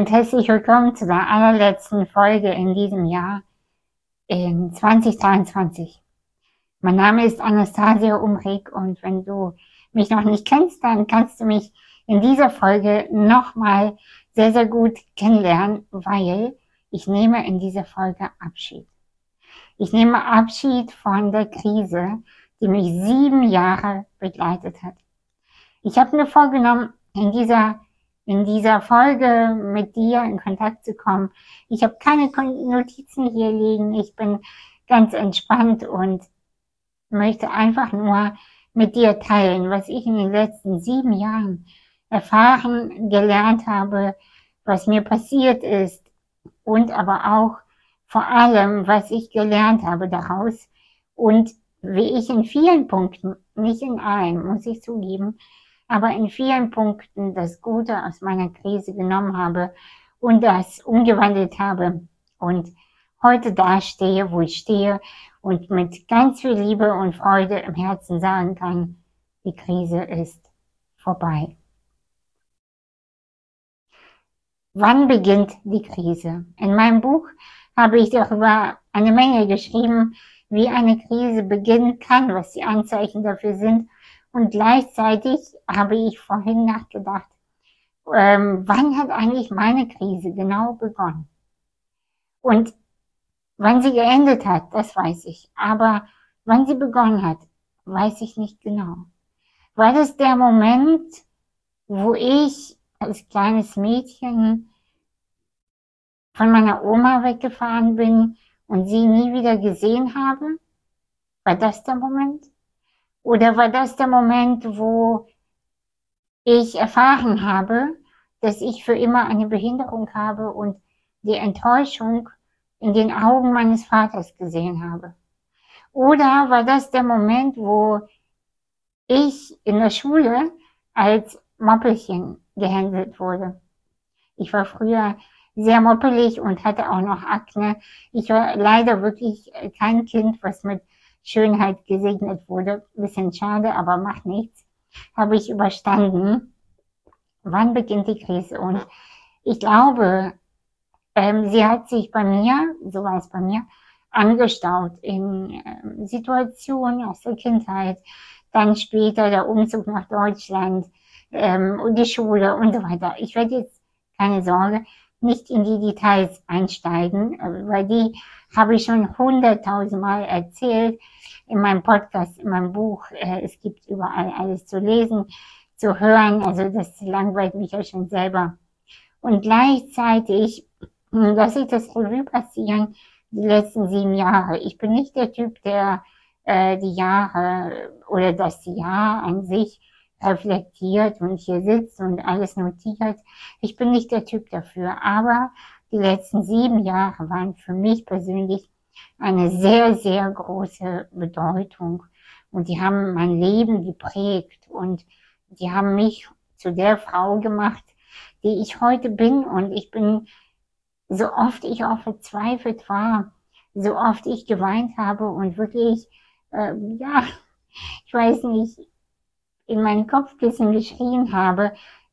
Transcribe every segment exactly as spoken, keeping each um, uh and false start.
und herzlich willkommen zu der allerletzten Folge in diesem Jahr, in zwanzig dreiundzwanzig. Mein Name ist Anastasia Umrig und wenn du mich noch nicht kennst, dann kannst du mich in dieser Folge nochmal sehr, sehr gut kennenlernen, weil ich nehme in dieser Folge Abschied. Ich nehme Abschied von der Krise, die mich sieben Jahre begleitet hat. Ich habe mir vorgenommen, in dieser in dieser Folge mit dir in Kontakt zu kommen. Ich habe keine Notizen hier liegen. Ich bin ganz entspannt und möchte einfach nur mit dir teilen, was ich in den letzten sieben Jahren erfahren, gelernt habe, was mir passiert ist und aber auch vor allem, was ich gelernt habe daraus und wie ich in vielen Punkten, nicht in allen, muss ich zugeben, aber in vielen Punkten das Gute aus meiner Krise genommen habe und das umgewandelt habe und heute da stehe, wo ich stehe und mit ganz viel Liebe und Freude im Herzen sagen kann, die Krise ist vorbei. Wann beginnt die Krise? In meinem Buch habe ich darüber eine Menge geschrieben, wie eine Krise beginnen kann, was die Anzeichen dafür sind. Und gleichzeitig habe ich vorhin nachgedacht, ähm, wann hat eigentlich meine Krise genau begonnen? Und wann sie geendet hat, das weiß ich. Aber wann sie begonnen hat, weiß ich nicht genau. War das der Moment, wo ich als kleines Mädchen von meiner Oma weggefahren bin und sie nie wieder gesehen habe? War das der Moment? Oder war das der Moment, wo ich erfahren habe, dass ich für immer eine Behinderung habe und die Enttäuschung in den Augen meines Vaters gesehen habe? Oder war das der Moment, wo ich in der Schule als Moppelchen gehänselt wurde? Ich war früher sehr moppelig und hatte auch noch Akne. Ich war leider wirklich kein Kind, was mit Schönheit gesegnet wurde. Bisschen schade, aber macht nichts. Habe ich überstanden. Wann beginnt die Krise? Und ich glaube, ähm, sie hat sich bei mir, so war es bei mir, angestaut in ähm, Situationen aus der Kindheit, dann später der Umzug nach Deutschland ähm, und die Schule und so weiter. Ich werde jetzt, keine Sorge, nicht in die Details einsteigen, weil die habe ich schon hunderttausendmal erzählt in meinem Podcast, in meinem Buch. Äh, es gibt überall alles zu lesen, zu hören. Also das langweilt mich ja schon selber. Und gleichzeitig lasse ich das Revue passieren, die letzten sieben Jahre. Ich bin nicht der Typ, der äh, die Jahre oder das Jahr an sich reflektiert und hier sitzt und alles notiert. Ich bin nicht der Typ dafür. Aber die letzten sieben Jahre waren für mich persönlich eine sehr, sehr große Bedeutung. Und die haben mein Leben geprägt und die haben mich zu der Frau gemacht, die ich heute bin. Und ich bin, so oft ich auch verzweifelt war, so oft ich geweint habe und wirklich, äh, ja, ich weiß nicht, in mein Kopfkissen geschrien habe,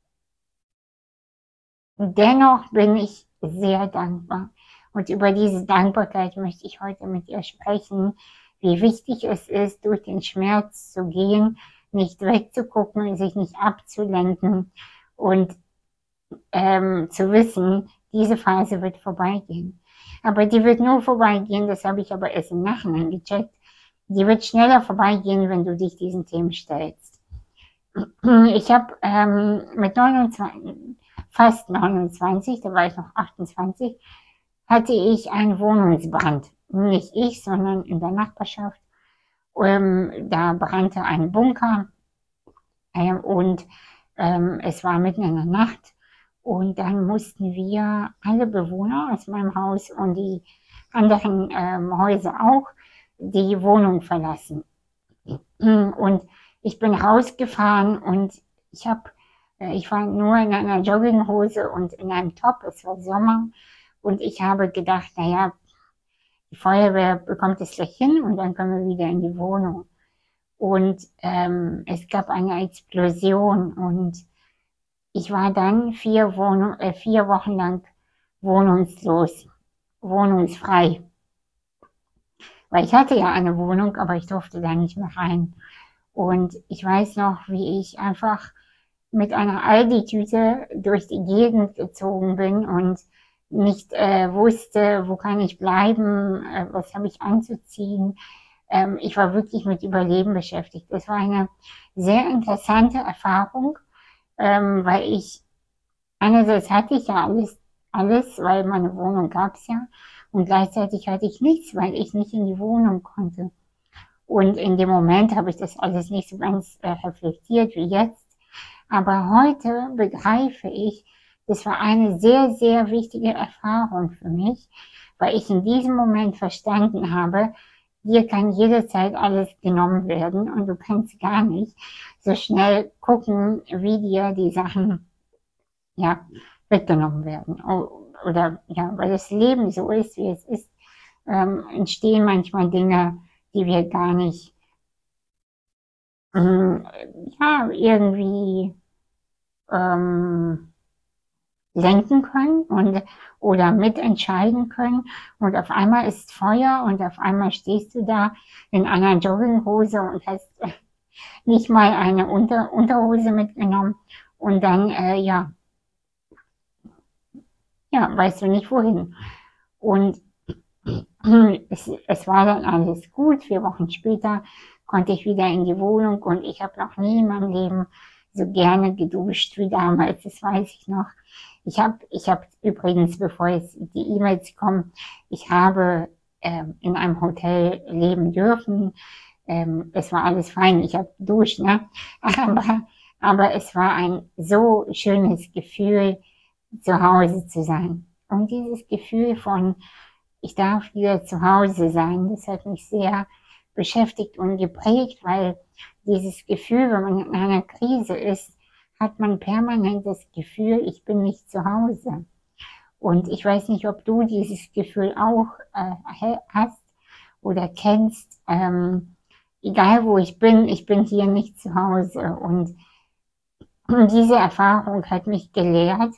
dennoch bin ich sehr dankbar. Und über diese Dankbarkeit möchte ich heute mit ihr sprechen, wie wichtig es ist, durch den Schmerz zu gehen, nicht wegzugucken, sich nicht abzulenken und ähm, zu wissen, diese Phase wird vorbeigehen. Aber die wird nur vorbeigehen, das habe ich aber erst im Nachhinein gecheckt, die wird schneller vorbeigehen, wenn du dich diesen Themen stellst. Ich habe ähm, mit neunundzwanzig, fast neunundzwanzig, da war ich noch achtundzwanzig, hatte ich einen Wohnungsbrand. Nicht ich, sondern in der Nachbarschaft. Ähm, da brannte ein Bunker ähm, und ähm, es war mitten in der Nacht. Und dann mussten wir alle Bewohner aus meinem Haus und die anderen ähm, Häuser auch die Wohnung verlassen. Und ich bin rausgefahren und ich habe, ich war nur in einer Jogginghose und in einem Top, es war Sommer und ich habe gedacht, naja, die Feuerwehr bekommt es gleich hin und dann können wir wieder in die Wohnung. Und ähm, es gab eine Explosion und ich war dann vier, Wohnung, äh, vier Wochen lang wohnungslos, wohnungsfrei. Weil ich hatte ja eine Wohnung, aber ich durfte da nicht mehr rein. Und ich weiß noch, wie ich einfach mit einer Aldi-Tüte durch die Gegend gezogen bin und nicht äh, wusste, wo kann ich bleiben, äh, was habe ich anzuziehen. Ähm, ich war wirklich mit Überleben beschäftigt. Das war eine sehr interessante Erfahrung, ähm, weil ich, einerseits hatte ich ja alles, alles, weil meine Wohnung gab es ja, und gleichzeitig hatte ich nichts, weil ich nicht in die Wohnung konnte. Und in dem Moment habe ich das alles nicht so ganz äh, reflektiert wie jetzt. Aber heute begreife ich, das war eine sehr, sehr wichtige Erfahrung für mich, weil ich in diesem Moment verstanden habe, dir kann jederzeit alles genommen werden und du kannst gar nicht so schnell gucken, wie dir die Sachen, ja, weggenommen werden. Oder, ja, weil das Leben so ist, wie es ist, ähm, entstehen manchmal Dinge, die wir gar nicht, ähm, ja, irgendwie, ähm, lenken können und oder mitentscheiden können. Und auf einmal ist Feuer und auf einmal stehst du da in einer Jogginghose und hast nicht mal eine Unter Unterhose mitgenommen. Und dann, äh, ja, ja, weißt du nicht wohin. Und es, es war dann alles gut. Vier Wochen später konnte ich wieder in die Wohnung und ich habe noch nie in meinem Leben so gerne geduscht wie damals. Das weiß ich noch. Ich habe ich hab übrigens, bevor jetzt die E-Mails kommen, ich habe ähm, in einem Hotel leben dürfen. Ähm, es war alles fein. Ich habe geduscht, ne? Aber, aber es war ein so schönes Gefühl, zu Hause zu sein. Und dieses Gefühl von, ich darf wieder zu Hause sein, das hat mich sehr beschäftigt und geprägt, weil dieses Gefühl, wenn man in einer Krise ist, hat man permanent das Gefühl, ich bin nicht zu Hause. Und ich weiß nicht, ob du dieses Gefühl auch äh, hast oder kennst. Ähm, egal wo ich bin, ich bin hier nicht zu Hause. Und diese Erfahrung hat mich gelehrt,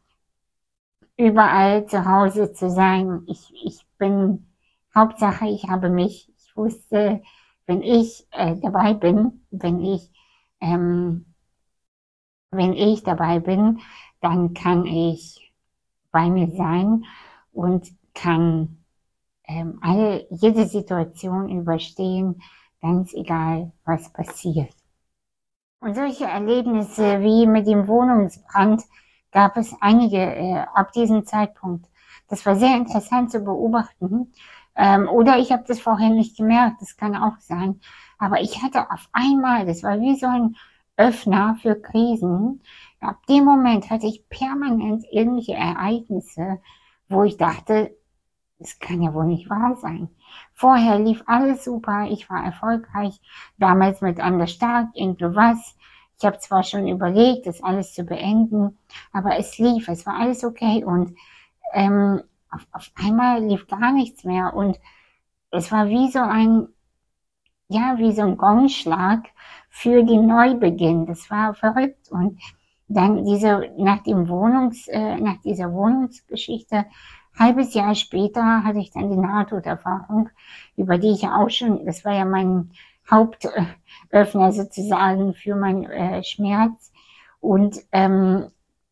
überall zu Hause zu sein. Ich, ich bin, Hauptsache, ich habe mich. Ich wusste, wenn ich äh, dabei bin, wenn ich, ähm, wenn ich dabei bin, dann kann ich bei mir sein und kann ähm, alle, jede Situation überstehen, ganz egal, was passiert. Und solche Erlebnisse wie mit dem Wohnungsbrand gab es einige äh, ab diesem Zeitpunkt. Das war sehr interessant zu beobachten. Ähm, oder ich habe das vorher nicht gemerkt, das kann auch sein. Aber ich hatte auf einmal, das war wie so ein Öffner für Krisen. Ab dem Moment hatte ich permanent irgendwelche Ereignisse, wo ich dachte, das kann ja wohl nicht wahr sein. Vorher lief alles super, ich war erfolgreich, damals mit Anders Stark, irgendwas. Ich habe zwar schon überlegt, das alles zu beenden, aber es lief, es war alles okay und ähm, auf, auf einmal lief gar nichts mehr und es war wie so ein, ja, wie so ein Gongschlag für den Neubeginn. Das war verrückt und dann diese, nach dem Wohnungs, äh, nach dieser Wohnungsgeschichte, halbes Jahr später hatte ich dann die Nahtoderfahrung, über die ich ja auch schon, das war ja mein Hauptöffner sozusagen für meinen äh, Schmerz. Und ähm,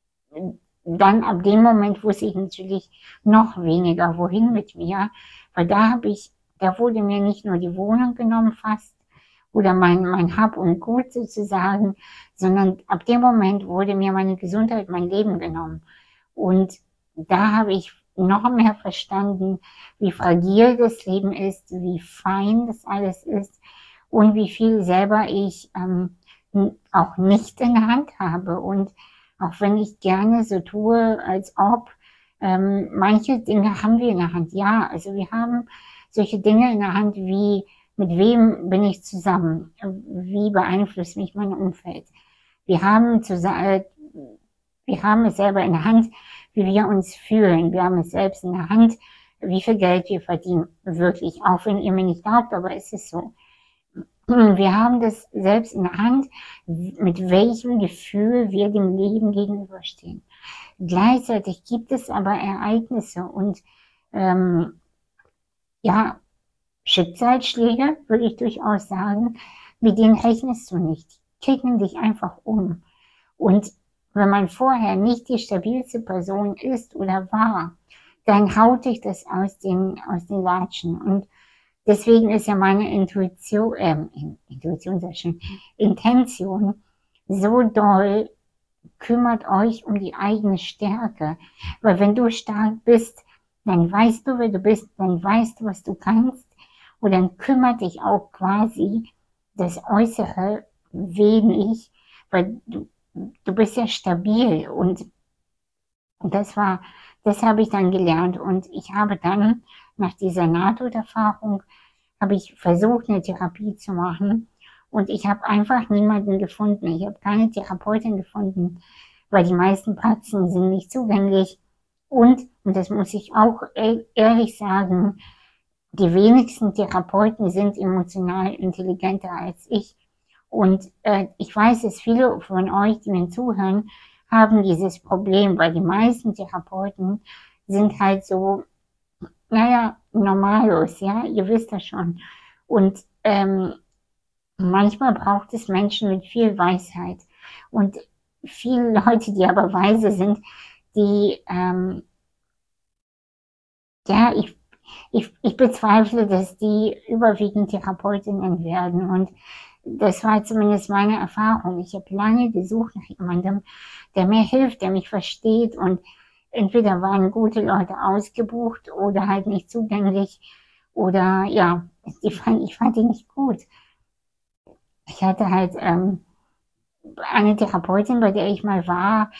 dann ab dem Moment wusste ich natürlich noch weniger, wohin mit mir, weil da habe ich, da wurde mir nicht nur die Wohnung genommen fast oder mein, mein Hab und Gut sozusagen, sondern ab dem Moment wurde mir meine Gesundheit, mein Leben genommen. Und da habe ich noch mehr verstanden, wie fragil das Leben ist, wie fein das alles ist und wie viel selber ich ähm, auch nicht in der Hand habe. Und auch wenn ich gerne so tue, als ob, ähm, manche Dinge haben wir in der Hand. Ja, also wir haben solche Dinge in der Hand wie, mit wem bin ich zusammen? Wie beeinflusst mich mein Umfeld? Wir haben, zusammen, wir haben es selber in der Hand, wie wir uns fühlen. Wir haben es selbst in der Hand, wie viel Geld wir verdienen. Wirklich, auch wenn ihr mir nicht glaubt, aber es ist so. Wir haben das selbst in der Hand, mit welchem Gefühl wir dem Leben gegenüberstehen. Gleichzeitig gibt es aber Ereignisse und ähm, ja, Schicksalsschläge, würde ich durchaus sagen, mit denen rechnest du nicht. Die kicken dich einfach um. Und wenn man vorher nicht die stabilste Person ist oder war, dann haut dich das aus den, aus den Latschen. Und deswegen ist ja meine Intuition, äh, Intuition sehr schön, Intention so doll, kümmert euch um die eigene Stärke. Weil wenn du stark bist, dann weißt du, wer du bist, dann weißt du, was du kannst. Und dann kümmert dich auch quasi das Äußere wenig, weil du, du bist ja stabil. Und, und das war, das habe ich dann gelernt. Und ich habe dann nach dieser Nahtoderfahrung habe ich versucht, eine Therapie zu machen. Und ich habe einfach niemanden gefunden. Ich habe keine Therapeutin gefunden, weil die meisten Praxen sind nicht zugänglich. Und, und das muss ich auch ehrlich sagen, die wenigsten Therapeuten sind emotional intelligenter als ich. Und äh, ich weiß, dass viele von euch, die mir zuhören, haben dieses Problem, weil die meisten Therapeuten sind halt so, naja, normalos, ja, ihr wisst das schon. Und ähm, manchmal braucht es Menschen mit viel Weisheit. Und viele Leute, die aber weise sind, die, ähm, ja, ich, ich, ich bezweifle, dass die überwiegend Therapeutinnen werden. Und das war zumindest meine Erfahrung. Ich habe lange gesucht nach jemandem, der mir hilft, der mich versteht. Und entweder waren gute Leute ausgebucht oder halt nicht zugänglich. Oder ja, ich fand, ich fand die nicht gut. Ich hatte halt ähm, eine Therapeutin, bei der ich mal war,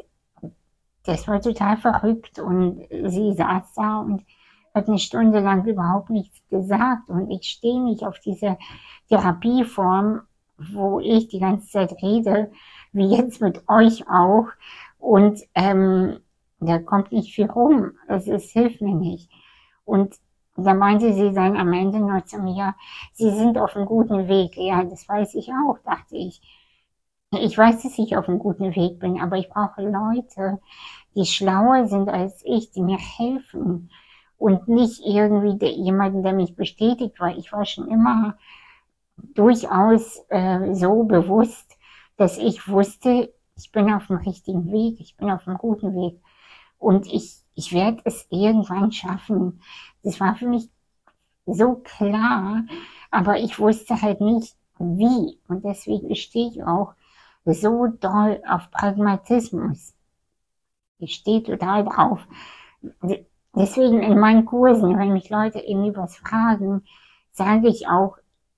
das war total verrückt und sie saß da und hat eine Stunde lang überhaupt nichts gesagt und ich stehe nicht auf diese Therapieform, wo ich die ganze Zeit rede, wie jetzt mit euch auch und ähm, da kommt nicht viel rum, es, es hilft mir nicht. Und da meinte sie dann am Ende noch zu mir, Sie sind auf einem guten Weg. Ja, das weiß ich auch, dachte ich. Ich weiß, dass ich auf einem guten Weg bin, aber ich brauche Leute, die schlauer sind als ich, die mir helfen und nicht irgendwie der, jemanden, der mich bestätigt, weil ich war schon immer durchaus äh, so bewusst, dass ich wusste, ich bin auf dem richtigen Weg, ich bin auf einem guten Weg und ich, ich werde es irgendwann schaffen. Das war für mich so klar, aber ich wusste halt nicht, wie. Und deswegen stehe ich auch so doll auf Pragmatismus. Ich stehe total drauf. Deswegen in meinen Kursen, wenn mich Leute irgendwie was fragen, sage ich auch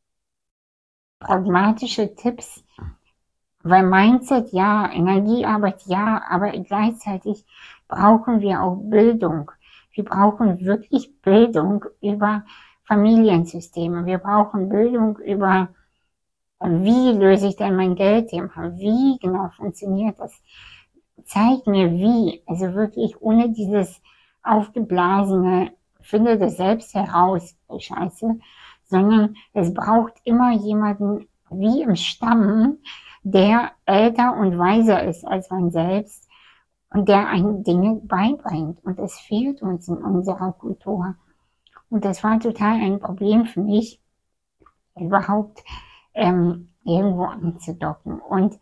pragmatische Tipps, weil Mindset ja, Energiearbeit ja, aber gleichzeitig brauchen wir auch Bildung. Wir brauchen wirklich Bildung über Familiensysteme. Wir brauchen Bildung über, wie löse ich denn mein Geldthema? Wie genau funktioniert das? Zeig mir wie. Also wirklich ohne dieses aufgeblasene, finde das selbst heraus, Scheiße, sondern es braucht immer jemanden wie im Stamm, der älter und weiser ist als man selbst und der einen Dinge beibringt. Und es fehlt uns in unserer Kultur. Und das war total ein Problem für mich, überhaupt ähm, irgendwo anzudocken. Und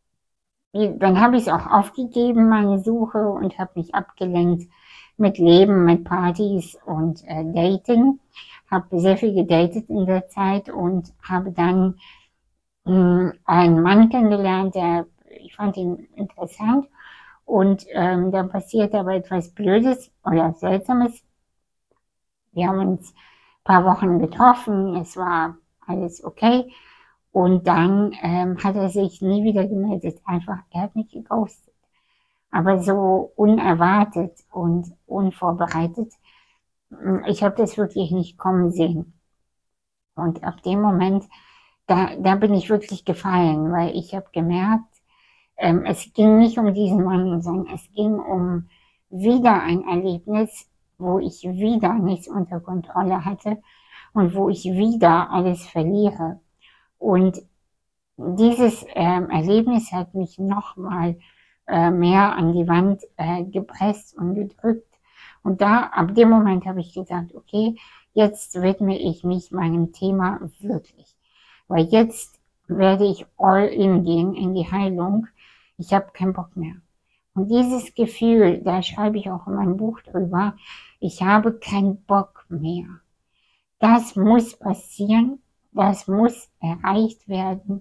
dann habe ich es auch aufgegeben, meine Suche, und habe mich abgelenkt mit Leben, mit Partys und äh, Dating. Habe sehr viel gedatet in der Zeit und habe dann mh, einen Mann kennengelernt, der, ich fand ihn interessant. Und ähm, dann passierte aber etwas Blödes oder Seltsames. Wir haben uns ein paar Wochen getroffen, es war alles okay. Und dann ähm, hat er sich nie wieder gemeldet. Einfach, er hat mich geghostet. Aber so unerwartet und unvorbereitet. Ich habe das wirklich nicht kommen sehen. Und ab dem Moment, da, da bin ich wirklich gefallen, weil ich habe gemerkt, ähm, es ging nicht um diesen Mann, sondern es ging um wieder ein Erlebnis, wo ich wieder nichts unter Kontrolle hatte und wo ich wieder alles verliere. Und dieses ähm, Erlebnis hat mich nochmal äh, mehr an die Wand äh, gepresst und gedrückt. Und da, ab dem Moment habe ich gesagt, okay, jetzt widme ich mich meinem Thema wirklich. Weil jetzt werde ich all in gehen in die Heilung. Ich habe keinen Bock mehr. Und dieses Gefühl, da schreibe ich auch in meinem Buch drüber, ich habe keinen Bock mehr. Das muss passieren, das muss erreicht werden,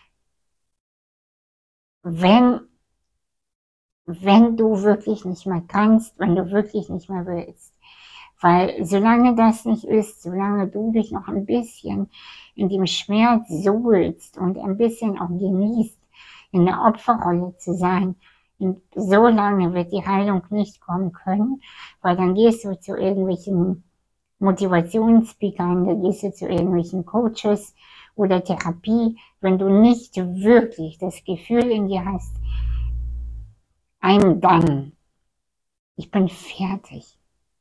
wenn, wenn du wirklich nicht mehr kannst, wenn du wirklich nicht mehr willst. Weil solange das nicht ist, solange du dich noch ein bisschen in dem Schmerz suhlst und ein bisschen auch genießt, in der Opferrolle zu sein, und so lange wird die Heilung nicht kommen können, weil dann gehst du zu irgendwelchen Motivationsspeakern, dann gehst du zu irgendwelchen Coaches oder Therapie, wenn du nicht wirklich das Gefühl in dir hast, I'm done, ich bin fertig,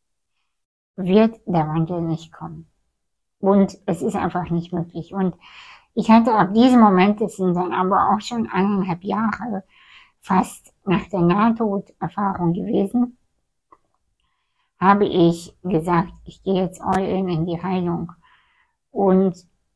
wird der Wandel nicht kommen. Und es ist einfach nicht möglich. Und ich hatte ab diesem Moment, das sind dann aber auch schon eineinhalb Jahre fast nach der Nahtoderfahrung gewesen, habe ich gesagt, ich gehe jetzt all in in die Heilung. Und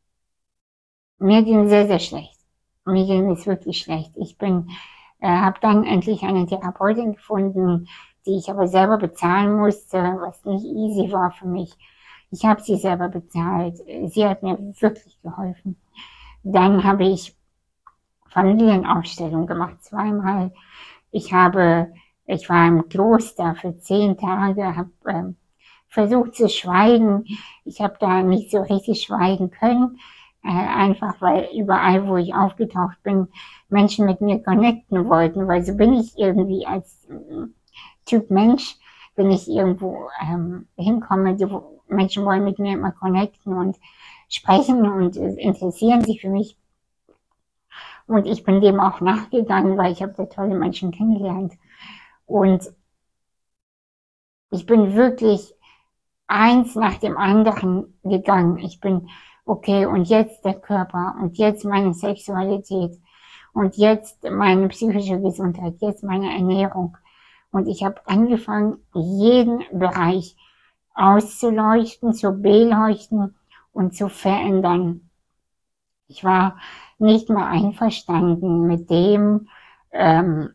mir ging sehr, sehr schlecht. Mir ging es wirklich schlecht. Ich bin, äh, habe dann endlich eine Therapeutin gefunden, die ich aber selber bezahlen musste, was nicht easy war für mich. Ich habe sie selber bezahlt. Sie hat mir wirklich geholfen. Dann habe ich Familienaufstellung gemacht, zweimal. Ich habe, ich war im Kloster für zehn Tage, habe ähm, versucht zu schweigen. Ich habe da nicht so richtig schweigen können, äh, einfach weil überall, wo ich aufgetaucht bin, Menschen mit mir connecten wollten, weil so bin ich irgendwie als äh, Typ Mensch, wenn ich irgendwo ähm, hinkomme, die Menschen wollen mit mir immer connecten und sprechen und äh, interessieren sich für mich. Und ich bin dem auch nachgegangen, weil ich habe da tolle Menschen kennengelernt. Und ich bin wirklich eins nach dem anderen gegangen. Ich bin, okay, und jetzt der Körper und jetzt meine Sexualität und jetzt meine psychische Gesundheit, jetzt meine Ernährung. Und ich habe angefangen, jeden Bereich auszuleuchten, zu beleuchten und zu verändern. Ich war nicht mehr einverstanden mit dem, ähm,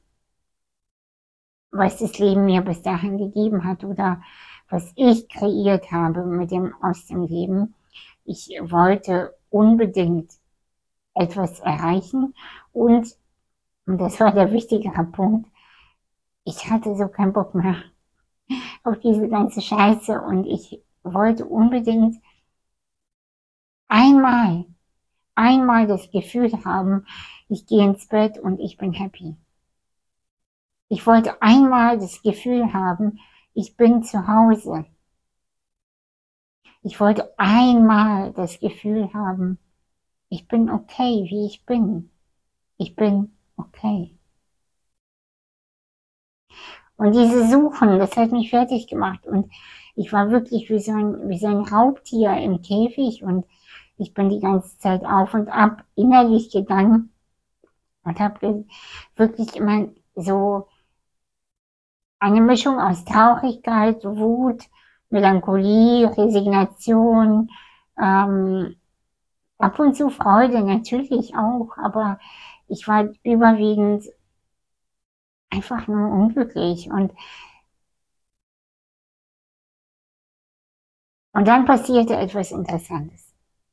was das Leben mir bis dahin gegeben hat oder was ich kreiert habe mit dem aus dem Leben. Ich wollte unbedingt etwas erreichen und, und das war der wichtigere Punkt, ich hatte so keinen Bock mehr auf diese ganze Scheiße und ich wollte unbedingt einmal, einmal das Gefühl haben, ich gehe ins Bett und ich bin happy. Ich wollte einmal das Gefühl haben, ich bin zu Hause. Ich wollte einmal das Gefühl haben, ich bin okay, wie ich bin. Ich bin okay. Und diese Suchen, das hat mich fertig gemacht. Und ich war wirklich wie so ein, wie so ein Raubtier im Käfig. Und ich bin die ganze Zeit auf und ab innerlich gegangen und habe wirklich immer so eine Mischung aus Traurigkeit, Wut, Melancholie, Resignation, ähm, ab und zu Freude natürlich auch, aber ich war überwiegend einfach nur unglücklich. Und, und dann passierte etwas Interessantes.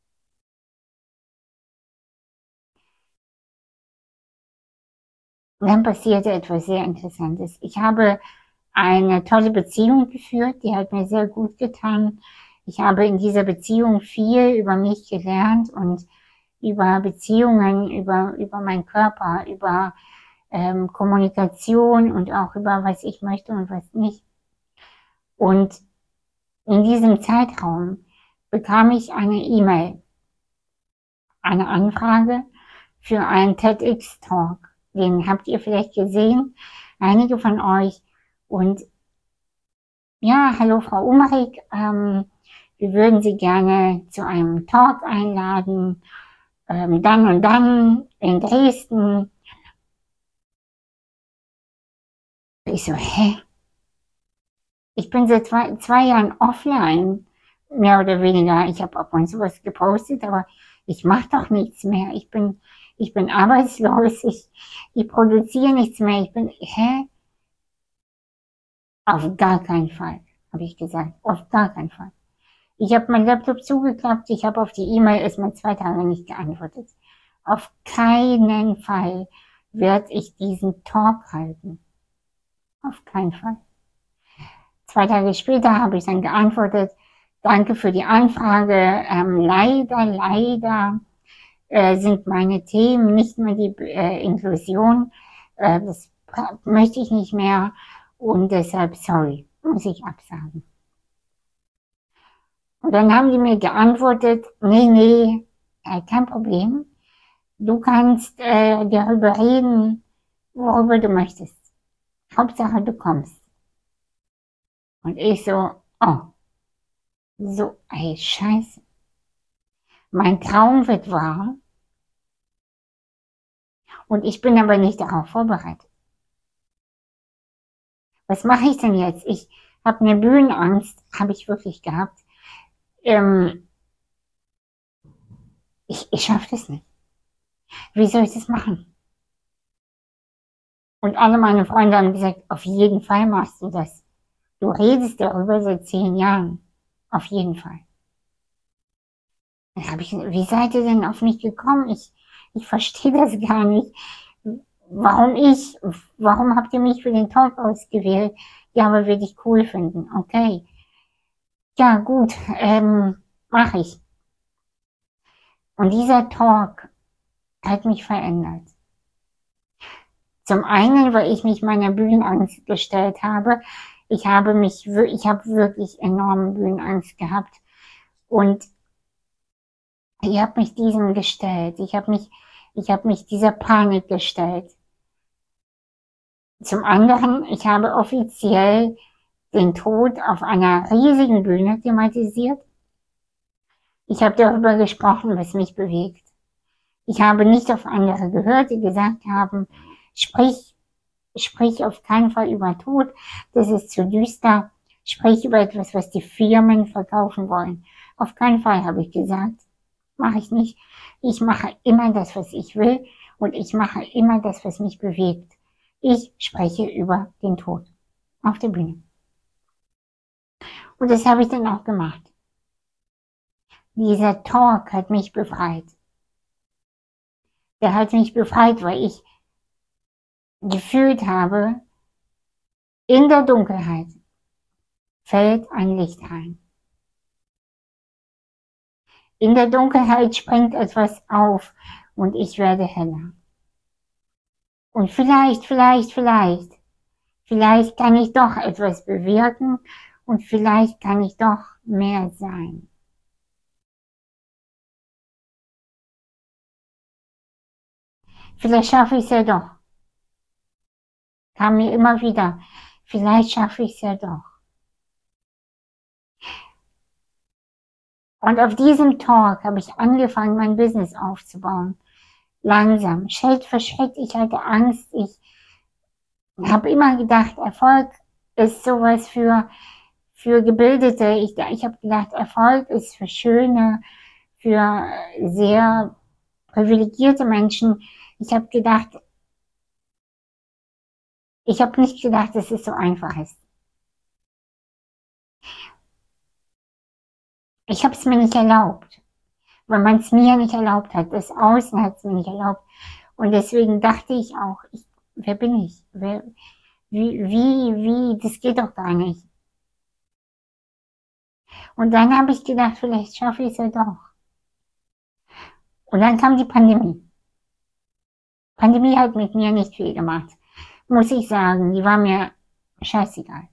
Und dann passierte etwas sehr Interessantes. Ich habe eine tolle Beziehung geführt, die hat mir sehr gut getan. Ich habe in dieser Beziehung viel über mich gelernt und über Beziehungen, über, über meinen Körper, über ähm, Kommunikation und auch über was ich möchte und was nicht. Und in diesem Zeitraum bekam ich eine E-Mail, eine Anfrage für einen TEDx-Talk. Den habt ihr vielleicht gesehen, einige von euch. Und ja, hallo Frau Umarik, ähm, wir würden Sie gerne zu einem Talk einladen. ähm, dann und dann in Dresden. Ich so, hä? Ich bin seit zwei, zwei Jahren offline, mehr oder weniger. Ich habe ab und zu was gepostet, aber ich mache doch nichts mehr. Ich bin, ich bin arbeitslos, ich, ich produziere nichts mehr. Ich bin, hä? Auf gar keinen Fall, habe ich gesagt. Auf gar keinen Fall. Ich habe meinen Laptop zugeklappt, ich habe auf die E-Mail erstmal zwei Tage nicht geantwortet. Auf keinen Fall werde ich diesen Talk halten. Auf keinen Fall. Zwei Tage später habe ich dann geantwortet, danke für die Anfrage. Ähm, leider, leider äh, sind meine Themen nicht mehr die äh, Inklusion. Äh, das möchte ich nicht mehr und deshalb, sorry, muss ich absagen. Und dann haben die mir geantwortet, nee, nee, äh, kein Problem. Du kannst äh, darüber reden, worüber du möchtest. Hauptsache, du kommst. Und ich so, oh, so, ey, scheiße. Mein Traum wird wahr und ich bin aber nicht darauf vorbereitet. Was mache ich denn jetzt? Ich habe eine Bühnenangst, habe ich wirklich gehabt. Ähm, ich ich schaffe das nicht. Wie soll ich das machen? Und alle meine Freunde haben gesagt, auf jeden Fall machst du das. Du redest darüber seit zehn Jahren. Auf jeden Fall. Dann habe ich, wie seid ihr denn auf mich gekommen? Ich, ich verstehe das gar nicht. Warum ich? Warum habt ihr mich für den Talk ausgewählt? Ja, aber würde ich cool finden. Okay. Ja, gut, ähm, mache ich. Und dieser Talk hat mich verändert. Zum einen, weil ich mich meiner Bühnenangst gestellt habe. Ich habe mich, ich habe wirklich enorme Bühnenangst gehabt. Und ich habe mich diesem gestellt. Ich habe mich, ich habe mich dieser Panik gestellt. Zum anderen, ich habe offiziell den Tod auf einer riesigen Bühne thematisiert. Ich habe darüber gesprochen, was mich bewegt. Ich habe nicht auf andere gehört, die gesagt haben, sprich, sprich auf keinen Fall über Tod, das ist zu düster. Sprich über etwas, was die Firmen verkaufen wollen. Auf keinen Fall, habe ich gesagt. Mache ich nicht. Ich mache immer das, was ich will und ich mache immer das, was mich bewegt. Ich spreche über den Tod auf der Bühne. Und das habe ich dann auch gemacht. Dieser Talk hat mich befreit. Der hat mich befreit, weil ich gefühlt habe, in der Dunkelheit fällt ein Licht ein. In der Dunkelheit springt etwas auf und ich werde heller. Und vielleicht, vielleicht, vielleicht, vielleicht kann ich doch etwas bewirken und vielleicht kann ich doch mehr sein. Vielleicht schaffe ich es ja doch. Kam mir immer wieder, vielleicht schaffe ich es ja doch. Und auf diesem Talk habe ich angefangen, mein Business aufzubauen. Langsam, Schritt für Schritt. Ich hatte Angst. Ich habe immer gedacht, Erfolg ist sowas für, für Gebildete. Ich, ich habe gedacht, Erfolg ist für Schöne, für sehr privilegierte Menschen. Ich habe gedacht, ich habe nicht gedacht, dass es so einfach ist. Ich habe es mir nicht erlaubt, weil man es mir nicht erlaubt hat. Das Außen hat es mir nicht erlaubt. Und deswegen dachte ich auch, ich, wer bin ich? Wer, wie, wie, wie, das geht doch gar nicht. Und dann habe ich gedacht, vielleicht schaffe ich es ja doch. Und dann kam die Pandemie. Pandemie hat mit mir nicht viel gemacht, muss ich sagen. Die war mir scheißegal.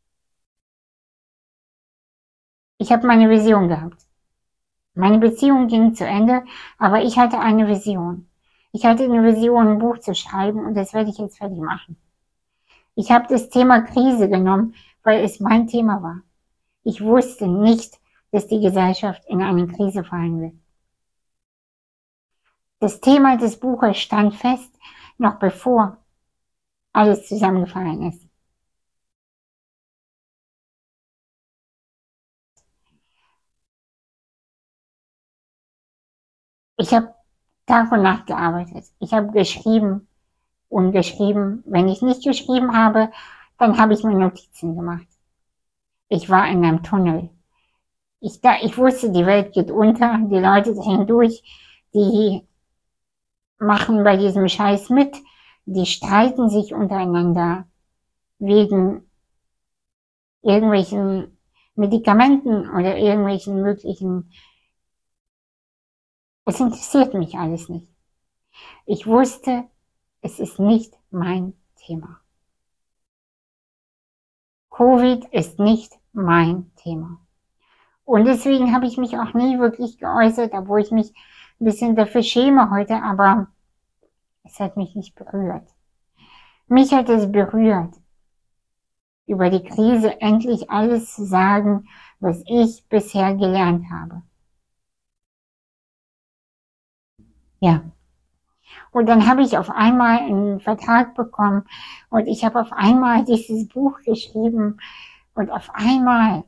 Ich habe meine Vision gehabt. Meine Beziehung ging zu Ende, aber ich hatte eine Vision. Ich hatte eine Vision, ein Buch zu schreiben und das werde ich jetzt fertig machen. Ich habe das Thema Krise genommen, weil es mein Thema war. Ich wusste nicht, dass die Gesellschaft in eine Krise fallen wird. Das Thema des Buches stand fest, noch bevor alles zusammengefallen ist. Ich habe Tag und Nacht gearbeitet. Ich habe geschrieben und geschrieben. Wenn ich nicht geschrieben habe, dann habe ich mir Notizen gemacht. Ich war in einem Tunnel. Ich, da, ich wusste, die Welt geht unter, die Leute drehen durch, die machen bei diesem Scheiß mit, die streiten sich untereinander wegen irgendwelchen Medikamenten oder irgendwelchen möglichen. Es interessiert mich alles nicht. Ich wusste, es ist nicht mein Thema. Covid ist nicht mein Thema. Und deswegen habe ich mich auch nie wirklich geäußert, obwohl ich mich ein bisschen dafür schäme heute, aber es hat mich nicht berührt. Mich hat es berührt, über die Krise endlich alles zu sagen, was ich bisher gelernt habe. Ja. Und dann habe ich auf einmal einen Vertrag bekommen und ich habe auf einmal dieses Buch geschrieben und auf einmal,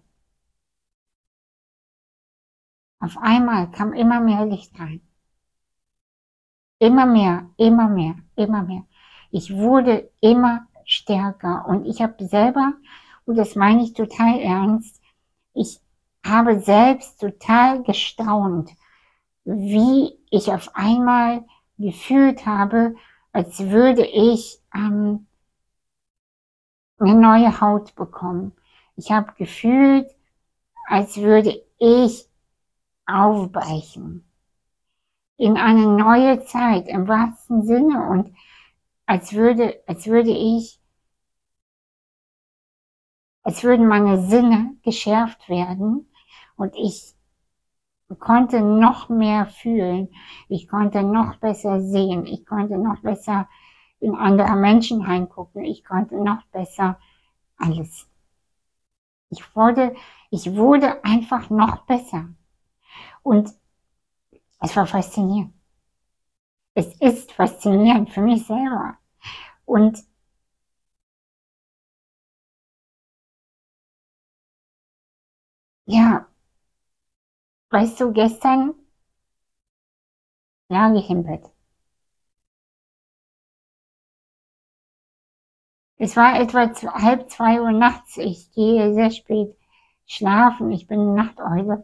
auf einmal kam immer mehr Licht rein. Immer mehr, immer mehr, immer mehr. Ich wurde immer stärker und ich habe selber, und das meine ich total ernst, ich habe selbst total gestaunt, wie ich auf einmal gefühlt habe, als würde ich ähm, eine neue Haut bekommen. Ich habe gefühlt, als würde ich aufbrechen in eine neue Zeit im wahrsten Sinne und als würde, als würde ich, als würden meine Sinne geschärft werden und ich konnte noch mehr fühlen, ich konnte noch besser sehen, ich konnte noch besser in andere Menschen reingucken, ich konnte noch besser alles. Ich wurde, ich wurde einfach noch besser und es war faszinierend. Es ist faszinierend für mich selber und ja, weißt du, gestern lag ich im Bett. Es war etwa z- halb zwei Uhr nachts. Ich gehe sehr spät schlafen. Ich bin eine Nachteule.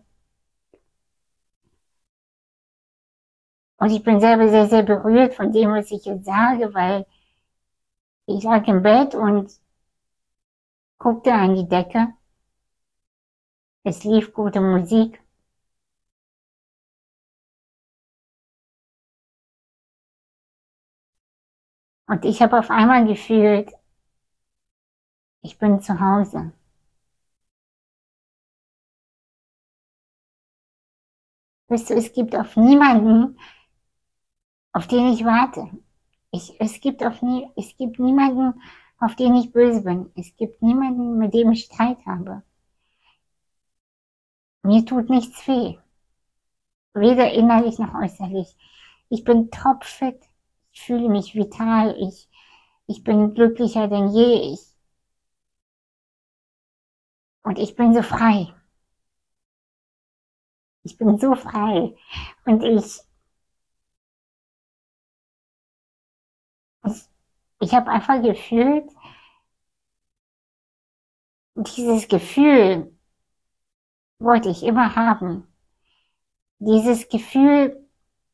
Und ich bin selber sehr, sehr berührt von dem, was ich jetzt sage, weil ich lag im Bett und guckte an die Decke. Es lief gute Musik. Und ich habe auf einmal gefühlt, ich bin zu Hause. Weißt du, es gibt auf niemanden, auf den ich warte. Ich, es gibt auf nie, es gibt niemanden, auf den ich böse bin. Es gibt niemanden, mit dem ich Streit habe. Mir tut nichts weh. Weder innerlich noch äußerlich. Ich bin topfit. Ich fühle mich vital. Ich, ich bin glücklicher denn je. Ich, und ich bin so frei. Ich bin so frei. Und ich, ich, ich habe einfach gefühlt, dieses Gefühl wollte ich immer haben. Dieses Gefühl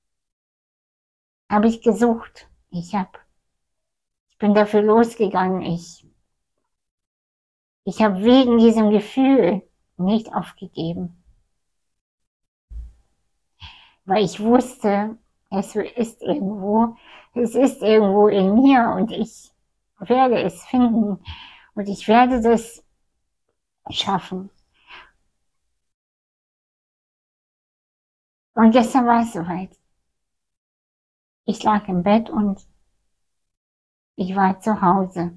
habe ich gesucht. Ich hab, ich bin dafür losgegangen. Ich, ich habe wegen diesem Gefühl nicht aufgegeben, weil ich wusste, es ist irgendwo, es ist irgendwo in mir und ich werde es finden und ich werde das schaffen. Und gestern war es soweit. Ich lag im Bett und ich war zu Hause.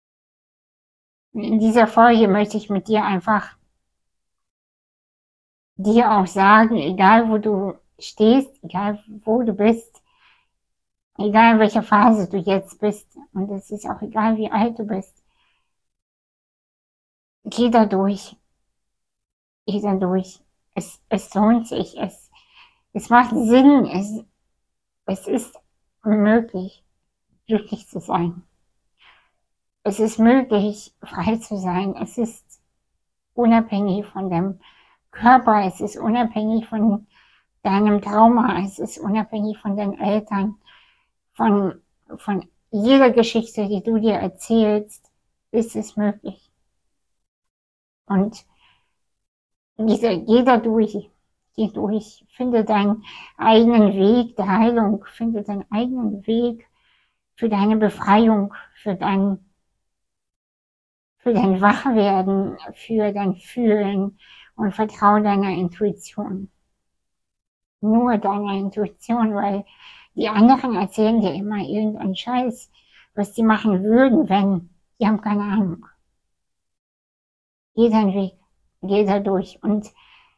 In dieser Folge möchte ich mit dir einfach dir auch sagen, egal wo du stehst, egal wo du bist, egal in welcher Phase du jetzt bist, und es ist auch egal, wie alt du bist, geh da durch, geh da durch. Es, es lohnt sich, es, es macht Sinn, es, es ist möglich, glücklich zu sein. Es ist möglich, frei zu sein. Es ist unabhängig von dem Körper, es ist unabhängig von deinem Trauma, es ist unabhängig von deinen Eltern, von, von jeder Geschichte, die du dir erzählst, ist es möglich. Und jeder, jeder durch, geh durch, finde deinen eigenen Weg der Heilung, finde deinen eigenen Weg für deine Befreiung, für dein, für dein Wachwerden, für dein Fühlen und vertraue deiner Intuition. Nur deiner Intuition, weil die anderen erzählen dir immer irgendeinen Scheiß, was die machen würden, wenn. Die haben keine Ahnung. Geh deinen Weg, geh da durch. Und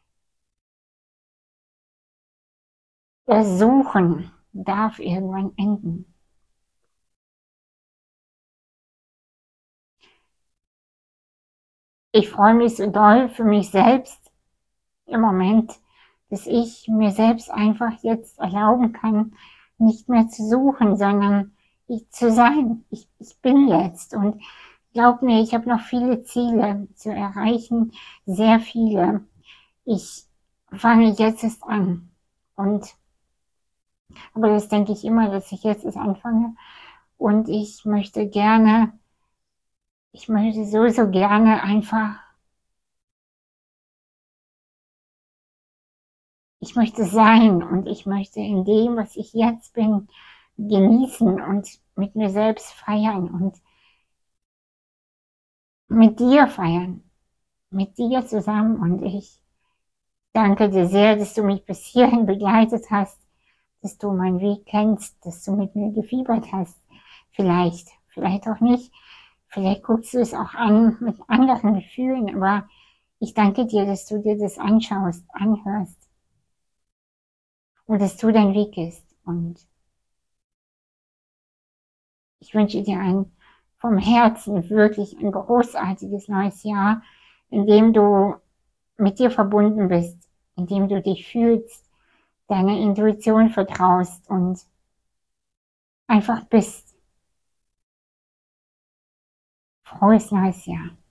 das Suchen darf irgendwann enden. Ich freue mich so doll für mich selbst im Moment, dass ich mir selbst einfach jetzt erlauben kann, nicht mehr zu suchen, sondern ich zu sein. Ich, ich bin jetzt, und glaub mir, ich habe noch viele Ziele zu erreichen, sehr viele. Ich fange jetzt erst an. Und, aber das denke ich immer, dass ich jetzt erst anfange. Und ich möchte gerne, ich möchte so, so gerne einfach, ich möchte sein, und ich möchte in dem, was ich jetzt bin, genießen und mit mir selbst feiern und mit dir feiern, mit dir zusammen. Und ich danke dir sehr, dass du mich bis hierhin begleitet hast, dass du meinen Weg kennst, dass du mit mir gefiebert hast. Vielleicht, vielleicht auch nicht. Vielleicht guckst du es auch an mit anderen Gefühlen, aber ich danke dir, dass du dir das anschaust, anhörst und dass du dein Weg gehst. Und ich wünsche dir ein vom Herzen wirklich ein großartiges neues Jahr, in dem du mit dir verbunden bist, in dem du dich fühlst, deiner Intuition vertraust und einfach bist. Frohes neues Jahr.